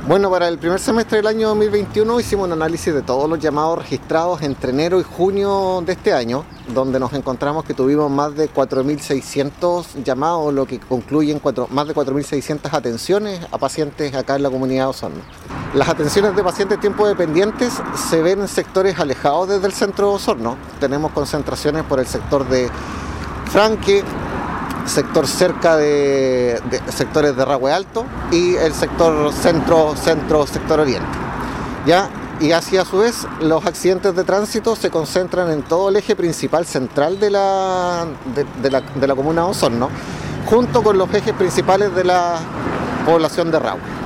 Bueno, para el primer semestre del año 2021 hicimos un análisis de todos los llamados registrados entre enero y junio de este año, donde nos encontramos que tuvimos más de 4.600 llamados, lo que concluyen más de 4.600 atenciones a pacientes acá en la comunidad de Osorno. Las atenciones de pacientes tiempo dependientes se ven en sectores alejados desde el centro de Osorno. Tenemos concentraciones por el sector de Franque, sector cerca de sectores de Rahue Alto y el sector centro, sector oriente. ¿Ya? Y así a su vez los accidentes de tránsito se concentran en todo el eje principal central de la comuna de Osorno, junto con los ejes principales de la población de Rahue.